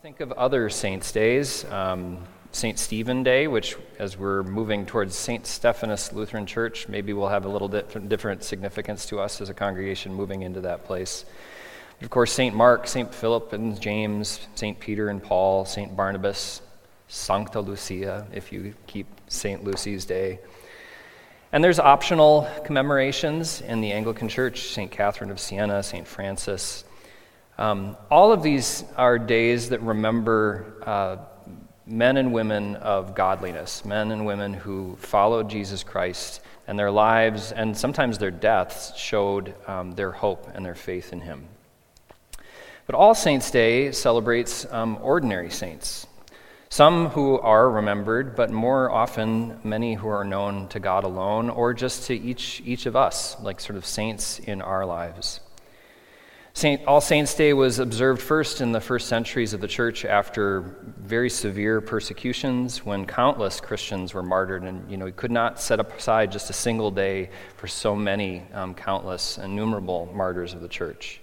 Think of other saints' days. St. Stephen Day, which as we're moving towards St. Stephanus Lutheran Church, maybe will have a little different significance to us as a congregation moving into that place. Of course, St. Mark, St. Philip and James, St. Peter and Paul, St. Barnabas, Sancta Lucia, if you keep St. Lucy's Day. And there's optional commemorations in the Anglican Church, St. Catherine of Siena, St. Francis. All of these are days that remember men and women of godliness, men and women who followed Jesus Christ, and their lives and sometimes their deaths showed their hope and their faith in him. But All Saints' Day celebrates ordinary saints, some who are remembered, but more often many who are known to God alone or just to each of us, like sort of saints in our lives. All Saints' Day was observed first in the first centuries of the church after very severe persecutions when countless Christians were martyred, and you could not set aside just a single day for so many countless, innumerable martyrs of the church.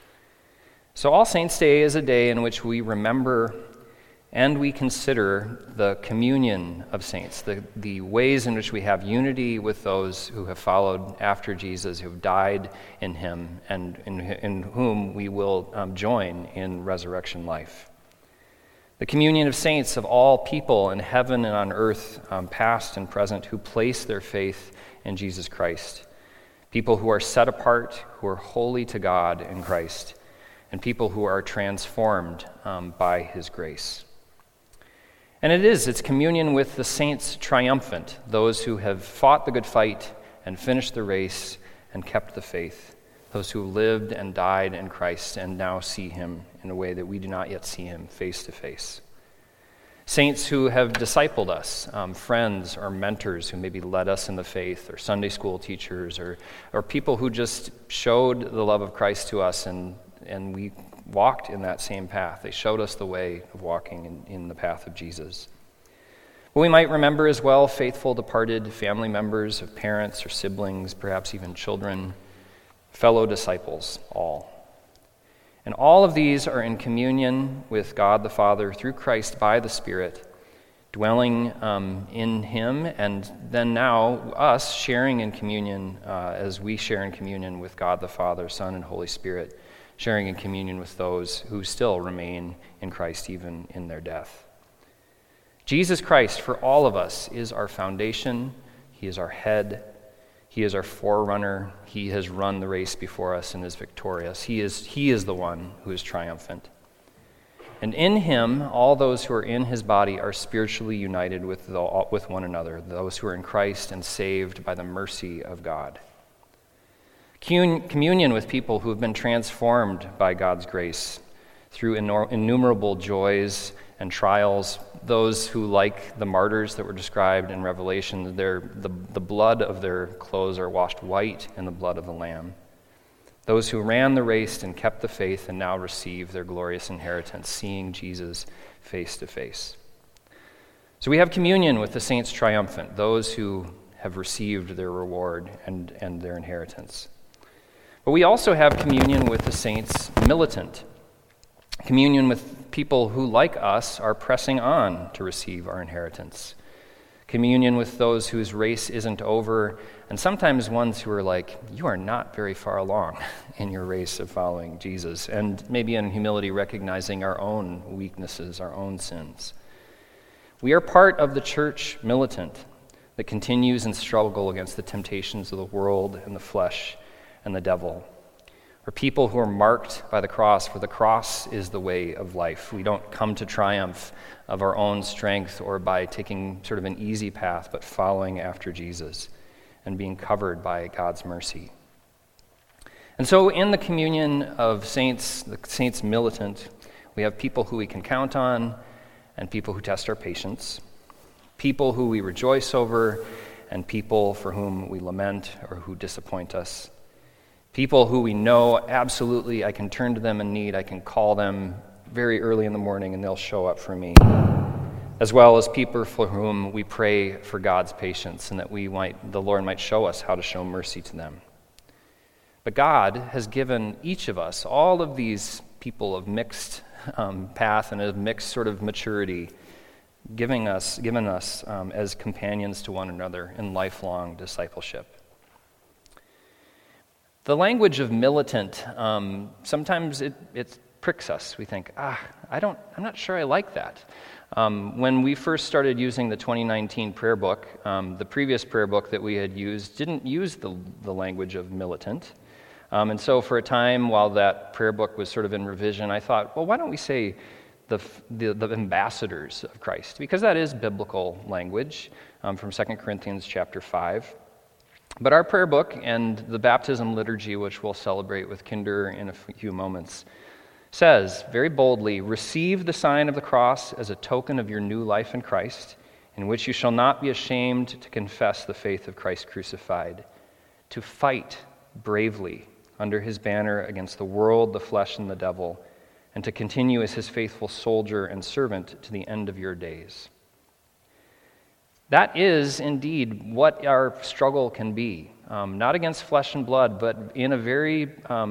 So All Saints' Day is a day in which we remember and we consider the communion of saints, the ways in which we have unity with those who have followed after Jesus, who have died in him, and in whom we will join in resurrection life. The communion of saints of all people in heaven and on earth, past and present, who place their faith in Jesus Christ. People who are set apart, who are holy to God in Christ, and people who are transformed by his grace. And it's communion with the saints triumphant, those who have fought the good fight and finished the race and kept the faith, those who lived and died in Christ and now see him in a way that we do not yet see him face to face. Saints who have discipled us, friends or mentors who maybe led us in the faith, or Sunday school teachers, or people who just showed the love of Christ to us and we walked in that same path. They showed us the way of walking in the path of Jesus. But we might remember as well faithful departed family members of parents or siblings, perhaps even children, fellow disciples, all. And all of these are in communion with God the Father through Christ by the Spirit, dwelling in him, and then now us sharing in communion as we share in communion with God the Father, Son, and Holy Spirit, sharing in communion with those who still remain in Christ even in their death. Jesus Christ, for all of us, is our foundation. He is our head. He is our forerunner. He has run the race before us and is victorious. He is the one who is triumphant. And in him, all those who are in his body are spiritually united with one another, those who are in Christ and saved by the mercy of God. Communion with people who have been transformed by God's grace through innumerable joys and trials, those who, like the martyrs that were described in Revelation, the blood of their clothes are washed white in the blood of the Lamb. Those who ran the race and kept the faith and now receive their glorious inheritance, seeing Jesus face to face. So we have communion with the saints triumphant, those who have received their reward and their inheritance. But we also have communion with the saints militant, communion with people who, like us, are pressing on to receive our inheritance, communion with those whose race isn't over, and sometimes ones who are like, you are not very far along in your race of following Jesus, and maybe in humility recognizing our own weaknesses, our own sins. We are part of the church militant that continues in struggle against the temptations of the world and the flesh and the devil. We're people who are marked by the cross, for the cross is the way of life. We don't come to triumph of our own strength or by taking sort of an easy path, but following after Jesus and being covered by God's mercy. And so in the communion of saints, the saints militant, we have people who we can count on and people who test our patience, people who we rejoice over and people for whom we lament or who disappoint us. People who we know absolutely I can turn to them in need, I can call them very early in the morning and they'll show up for me. As well as people for whom we pray for God's patience and that the Lord might show us how to show mercy to them. But God has given each of us all of these people of mixed path and a mixed sort of maturity, given us as companions to one another in lifelong discipleship. The language of militant, sometimes it pricks us. We think, I'm not sure I like that. When we first started using the 2019 prayer book, the previous prayer book that we had used didn't use the language of militant. And so for a time, while that prayer book was sort of in revision, I thought, well, why don't we say the ambassadors of Christ? Because that is biblical language from 2 Corinthians chapter 5. But our prayer book and the baptism liturgy, which we'll celebrate with Kinder in a few moments, says very boldly, "Receive the sign of the cross as a token of your new life in Christ, in which you shall not be ashamed to confess the faith of Christ crucified, to fight bravely under his banner against the world, the flesh, and the devil, and to continue as his faithful soldier and servant to the end of your days." That is indeed what our struggle can be, not against flesh and blood, but in a very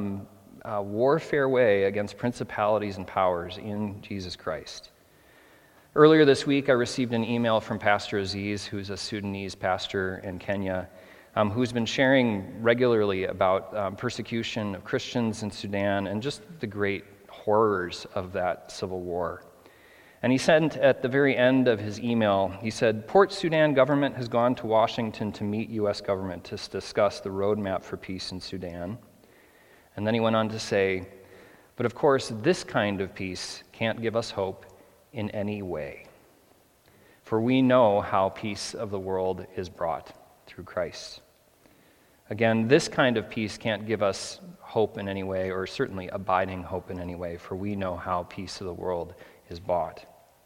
warfare way against principalities and powers in Jesus Christ. Earlier this week, I received an email from Pastor Aziz, who's a Sudanese pastor in Kenya, who's been sharing regularly about persecution of Christians in Sudan and just the great horrors of that civil war. And he said at the very end of his email, he said, "Port Sudan government has gone to Washington to meet U.S. government to discuss the roadmap for peace in Sudan." And then he went on to say, "But of course, this kind of peace can't give us hope in any way. For we know how peace of the world is brought through Christ." Again, this kind of peace can't give us hope in any way, or certainly abiding hope in any way, for we know how peace of the world is bought.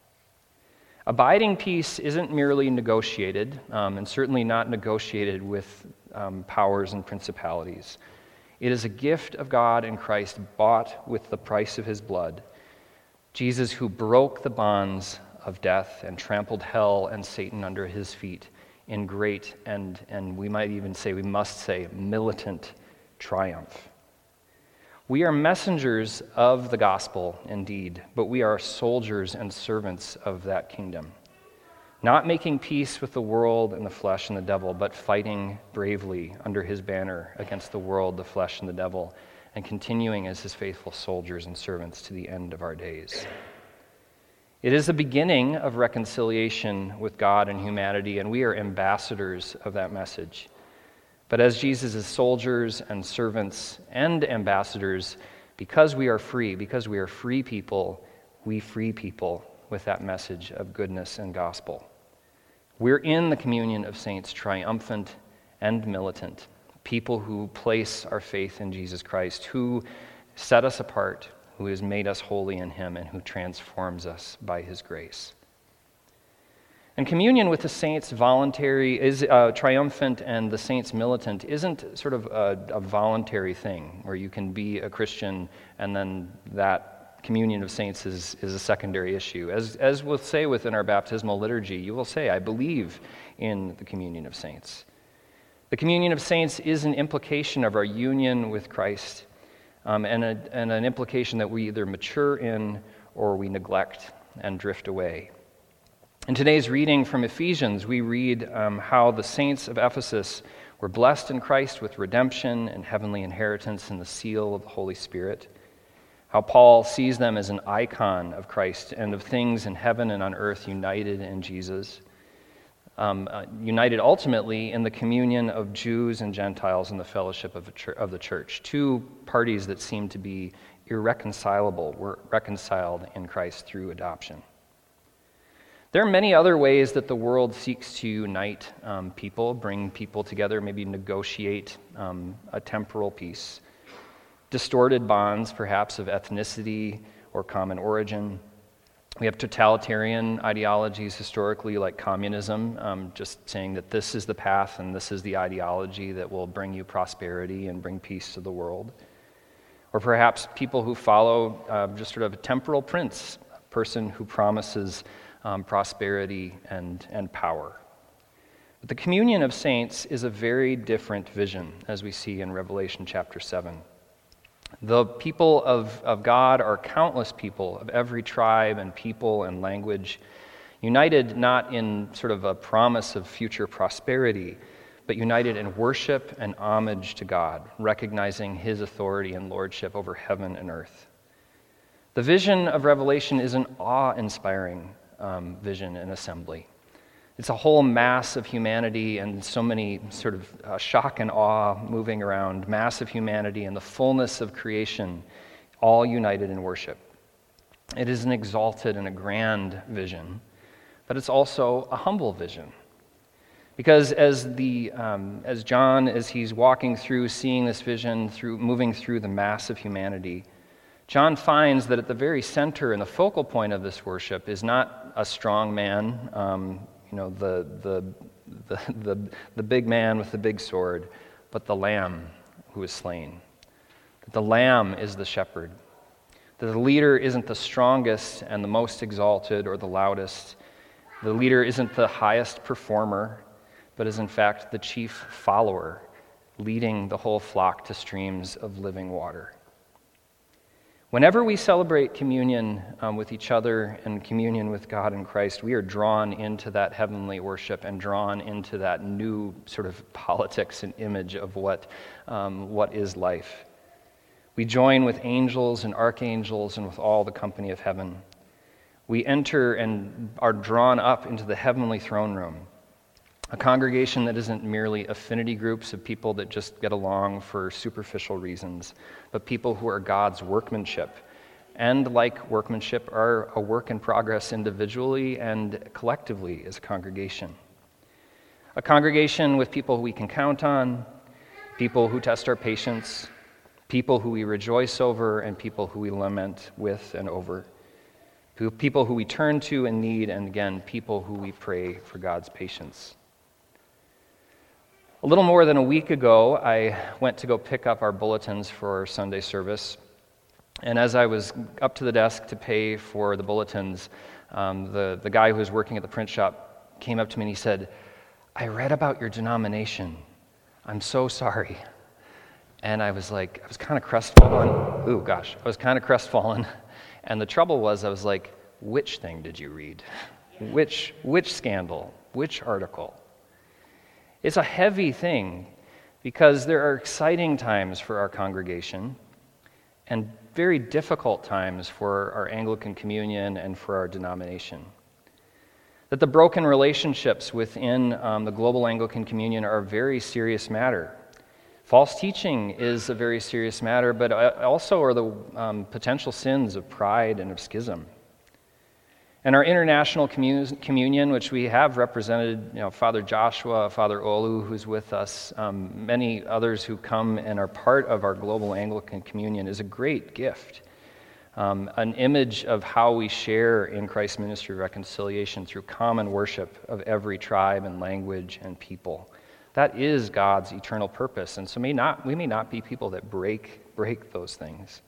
Abiding peace isn't merely negotiated, and certainly not negotiated with powers and principalities. It is a gift of God in Christ, bought with the price of his blood. Jesus, who broke the bonds of death and trampled hell and Satan under his feet in great and we must say, militant triumph. We are messengers of the gospel, indeed, but we are soldiers and servants of that kingdom. Not making peace with the world and the flesh and the devil, but fighting bravely under his banner against the world, the flesh, and the devil, and continuing as his faithful soldiers and servants to the end of our days. It is the beginning of reconciliation with God and humanity, and we are ambassadors of that message. But as Jesus' soldiers and servants and ambassadors, because we are free people, we free people with that message of goodness and gospel. We're in the communion of saints, triumphant and militant, people who place our faith in Jesus Christ, who set us apart, who has made us holy in him, and who transforms us by his grace. And communion with the saints voluntary is triumphant, and the saints militant isn't sort of a voluntary thing where you can be a Christian and then that communion of saints is a secondary issue. As we'll say within our baptismal liturgy, you will say, "I believe in the communion of saints." The communion of saints is an implication of our union with Christ, and an implication that we either mature in or we neglect and drift away. In today's reading from Ephesians, we read how the saints of Ephesus were blessed in Christ with redemption and heavenly inheritance and the seal of the Holy Spirit. How Paul sees them as an icon of Christ and of things in heaven and on earth united in Jesus. United ultimately in the communion of Jews and Gentiles in the fellowship of the church. Two parties that seem to be irreconcilable were reconciled in Christ through adoption. There are many other ways that the world seeks to unite people, bring people together, maybe negotiate a temporal peace. Distorted bonds, perhaps, of ethnicity or common origin. We have totalitarian ideologies historically, like communism, just saying that this is the path and this is the ideology that will bring you prosperity and bring peace to the world. Or perhaps people who follow just sort of a temporal prince, a person who promises prosperity and power. But the communion of saints is a very different vision, as we see in Revelation chapter 7. The people of God are countless people of every tribe and people and language, united not in sort of a promise of future prosperity, but united in worship and homage to God, recognizing his authority and lordship over heaven and earth. The vision of Revelation is an awe-inspiring vision and assembly. It's a whole mass of humanity and so many sort of shock and awe moving around, mass of humanity and the fullness of creation, all united in worship. It is an exalted and a grand vision, but it's also a humble vision. Because as John, as he's walking through, seeing this vision, moving through the mass of humanity, John finds that at the very center and the focal point of this worship is not a strong man, the big man with the big sword, but the Lamb who is slain. That the Lamb is the shepherd. That the leader isn't the strongest and the most exalted or the loudest. The leader isn't the highest performer, but is in fact the chief follower, leading the whole flock to streams of living water. Whenever we celebrate communion with each other and communion with God in Christ, we are drawn into that heavenly worship and drawn into that new sort of politics and image of what is life. We join with angels and archangels and with all the company of heaven. We enter and are drawn up into the heavenly throne room, a congregation that isn't merely affinity groups of people that just get along for superficial reasons, but people who are God's workmanship, and like workmanship are a work in progress individually and collectively as a congregation. A congregation with people who we can count on, people who test our patience, people who we rejoice over, and people who we lament with and over, people who we turn to in need, and again, people who we pray for God's patience. A little more than a week ago, I went to go pick up our bulletins for Sunday service. And as I was up to the desk to pay for the bulletins, the guy who was working at the print shop came up to me and he said, "I read about your denomination. I'm so sorry." And I was kind of crestfallen. I was kind of crestfallen. And the trouble was, I was like, which thing did you read? Which scandal? Which article? It's a heavy thing because there are exciting times for our congregation and very difficult times for our Anglican communion and for our denomination. That the broken relationships within the global Anglican communion are a very serious matter. False teaching is a very serious matter, but also are the potential sins of pride and of schism. And our international communion, which we have represented, Father Joshua, Father Olu, who's with us, many others who come and are part of our global Anglican communion, is a great gift. An image of how we share in Christ's ministry of reconciliation through common worship of every tribe and language and people. That is God's eternal purpose, and so we may not be people that break those things.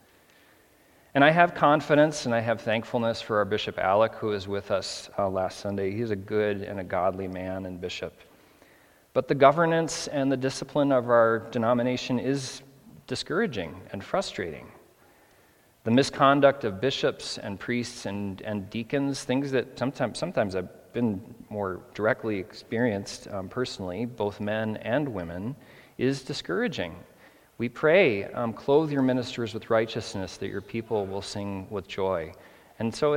And I have confidence and I have thankfulness for our Bishop Alec, who was with us last Sunday. He's a good and a godly man and bishop. But the governance and the discipline of our denomination is discouraging and frustrating. The misconduct of bishops and priests and deacons, things that sometimes I've been more directly experienced personally, both men and women, is discouraging. We pray, clothe your ministers with righteousness, that your people will sing with joy. And so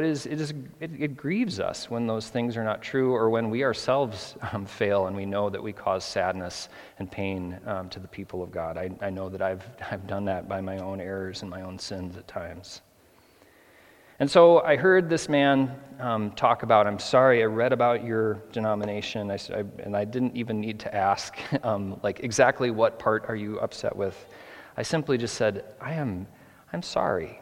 it grieves us when those things are not true, or when we ourselves fail and we know that we cause sadness and pain to the people of God. I know that I've done that by my own errors and my own sins at times. And so I heard this man talk about, "I'm sorry, I read about your denomination," and I didn't even need to ask, exactly what part are you upset with? I simply just said, I'm sorry.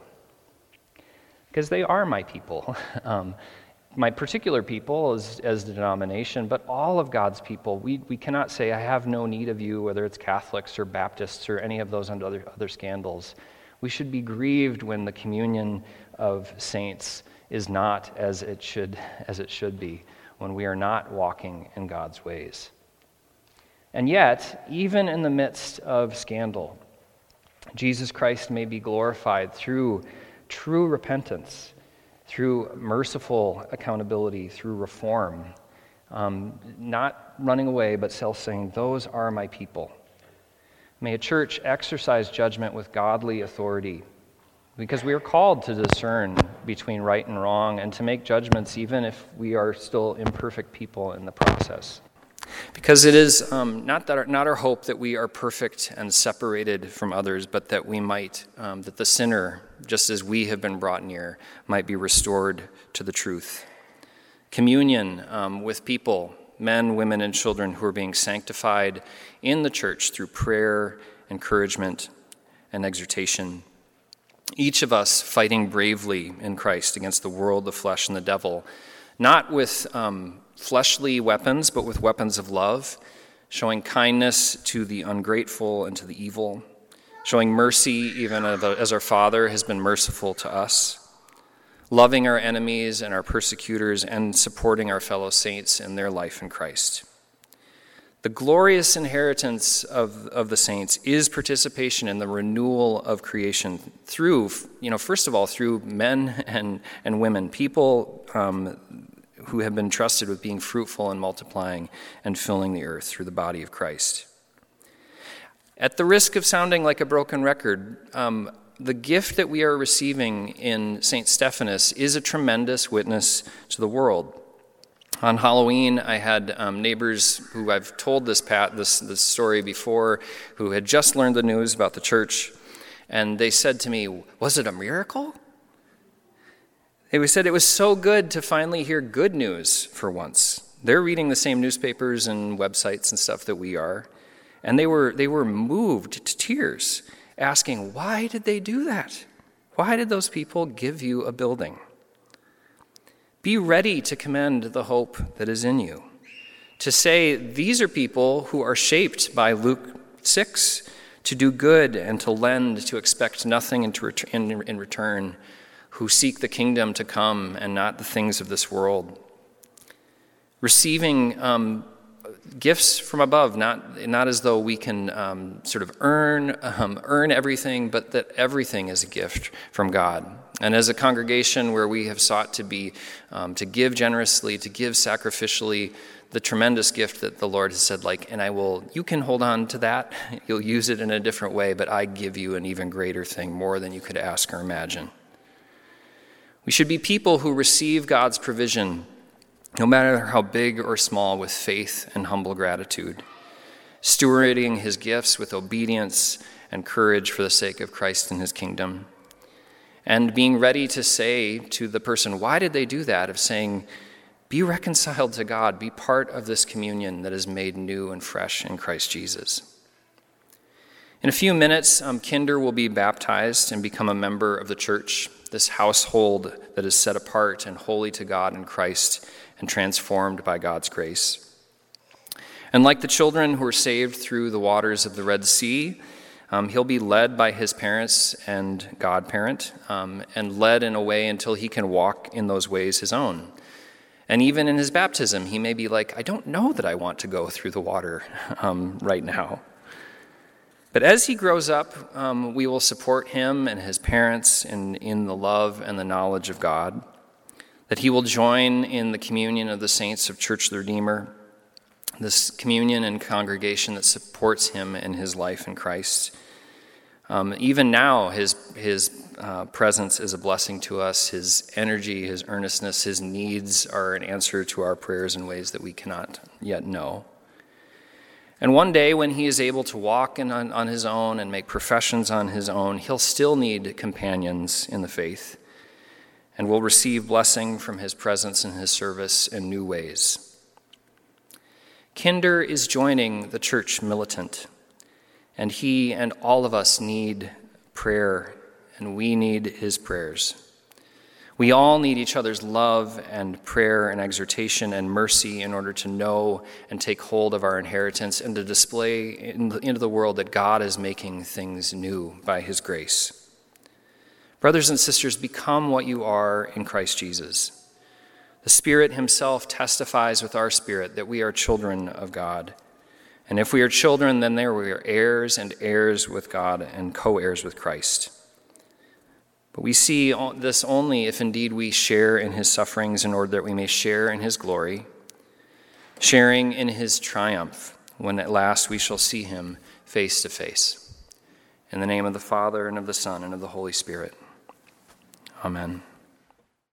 Because they are my people. My particular people as the denomination, but all of God's people. We cannot say, "I have no need of you," whether it's Catholics or Baptists or any of those other scandals. We should be grieved when the communion of saints is not as it should be, when we are not walking in God's ways. And yet, even in the midst of scandal, Jesus Christ may be glorified through true repentance, through merciful accountability, through reform, not running away, but still saying, those are my people. May a church exercise judgment with godly authority, because we are called to discern between right and wrong and to make judgments even if we are still imperfect people in the process. Because it is not our hope that we are perfect and separated from others, but that we might, that the sinner, just as we have been brought near, might be restored to the truth. Communion with people, men, women, and children who are being sanctified in the church through prayer, encouragement, and exhortation. Each of us fighting bravely in Christ against the world, the flesh, and the devil, not with fleshly weapons, but with weapons of love, showing kindness to the ungrateful and to the evil, showing mercy even as our Father has been merciful to us, loving our enemies and our persecutors, and supporting our fellow saints in their life in Christ. The glorious inheritance of the saints is participation in the renewal of creation through, first of all, through men and women, people who have been trusted with being fruitful and multiplying and filling the earth through the body of Christ. At the risk of sounding like a broken record, the gift that we are receiving in St. Stephanas is a tremendous witness to the world. On Halloween, I had neighbors who I've told this story before, who had just learned the news about the church, and they said to me, "Was it a miracle?" They said it was so good to finally hear good news for once. They're reading the same newspapers and websites and stuff that we are, and they were moved to tears, asking, why did they do that? Why did those people give you a building? Be ready to commend the hope that is in you. To say, these are people who are shaped by Luke 6 to do good and to lend, to expect nothing in return, who seek the kingdom to come and not the things of this world. Receiving gifts from above, not as though we can sort of earn everything, but that everything is a gift from God. And as a congregation where we have sought to be, to give generously, to give sacrificially, the tremendous gift that the Lord has said, you can hold on to that, you'll use it in a different way, but I give you an even greater thing, more than you could ask or imagine. We should be people who receive God's provision, no matter how big or small, with faith and humble gratitude, stewarding his gifts with obedience and courage for the sake of Christ and his kingdom, and being ready to say to the person, why did they do that? Of saying, be reconciled to God, be part of this communion that is made new and fresh in Christ Jesus. In a few minutes, Kinder will be baptized and become a member of the church, this household that is set apart and holy to God in Christ and transformed by God's grace. And like the children who were saved through the waters of the Red Sea, he'll be led by his parents and godparent, and led in a way until he can walk in those ways his own. And even in his baptism, he may be like, I don't know that I want to go through the water right now. But as he grows up, we will support him and his parents in the love and the knowledge of God, that he will join in the communion of the saints of Church of the Redeemer, this communion and congregation that supports him in his life in Christ. Even now, his presence is a blessing to us. His energy, his earnestness, his needs are an answer to our prayers in ways that we cannot yet know. And one day, when he is able to walk on his own and make professions on his own, he'll still need companions in the faith, and will receive blessing from his presence and his service in new ways. Kinder is joining the church militant, and he and all of us need prayer, and we need his prayers. We all need each other's love and prayer and exhortation and mercy in order to know and take hold of our inheritance and to display into the world that God is making things new by his grace. Brothers and sisters, become what you are in Christ Jesus. The Spirit himself testifies with our spirit that we are children of God. And if we are children, then there we are heirs and heirs with God and co-heirs with Christ. But we see this only if indeed we share in his sufferings in order that we may share in his glory, sharing in his triumph when at last we shall see him face to face. In the name of the Father, and of the Son, and of the Holy Spirit. Amen.